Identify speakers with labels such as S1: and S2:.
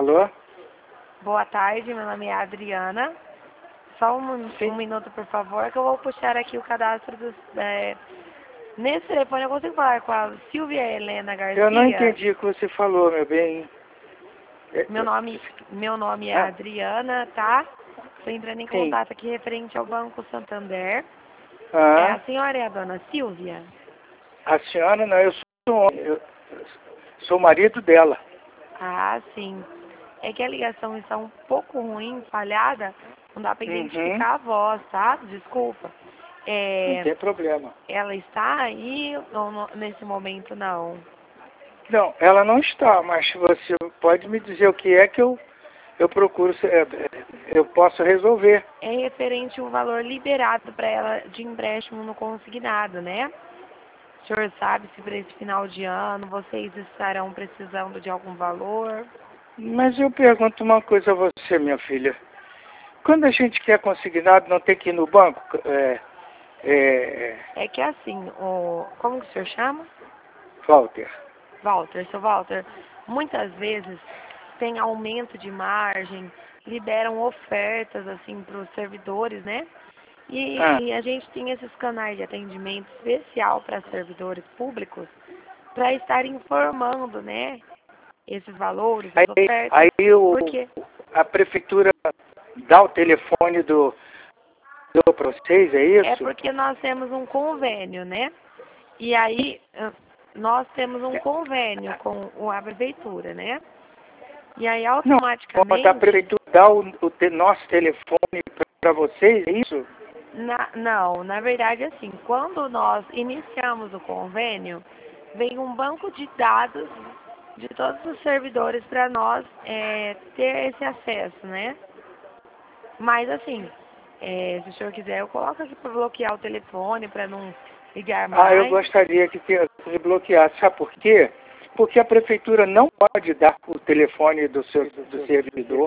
S1: Alô?
S2: Boa tarde, meu nome é Adriana. Só um minuto, por favor, que eu vou puxar aqui o cadastro dos... Nesse telefone eu consigo falar com a Silvia Helena Garcia?
S1: Eu não entendi o que você falou, meu bem.
S2: Meu nome é Adriana, tá? Estou entrando em contato aqui referente ao Banco Santander. A senhora é a dona Silvia?
S1: A senhora não, eu sou o marido dela.
S2: Ah, sim. É que a ligação está um pouco ruim, falhada, não dá para identificar a voz, tá? Desculpa.
S1: Não tem problema.
S2: Ela está aí ou nesse momento não?
S1: Não, ela não está, mas você pode me dizer o que é que eu procuro, eu posso resolver.
S2: É referente ao valor liberado para ela de empréstimo no consignado, né? O senhor sabe se para esse final de ano vocês estarão precisando de algum valor?
S1: Mas eu pergunto uma coisa a você, minha filha. Quando a gente quer consignado, não tem que ir no banco?
S2: É que assim, como que o senhor chama?
S1: Walter.
S2: Walter, seu Walter, muitas vezes tem aumento de margem, liberam ofertas assim para os servidores, né? E a gente tem esses canais de atendimento especial para servidores públicos para estar informando, né? Esses valores, as ofertas.
S1: Aí
S2: Porque
S1: a prefeitura dá o telefone para vocês, é isso?
S2: é porque nós temos um convênio, né? E aí nós temos um convênio com a prefeitura, né? E aí automaticamente...
S1: Não, a prefeitura dá o nosso telefone para vocês, é isso?
S2: Não, na verdade assim, quando nós iniciamos o convênio, vem um banco de dados de todos os servidores para nós ter esse acesso, né? Mas assim, se o senhor quiser, eu coloco aqui para bloquear o telefone, para não ligar mais.
S1: Eu gostaria que bloqueasse. Sabe por quê? Porque a prefeitura não pode dar o telefone do servidor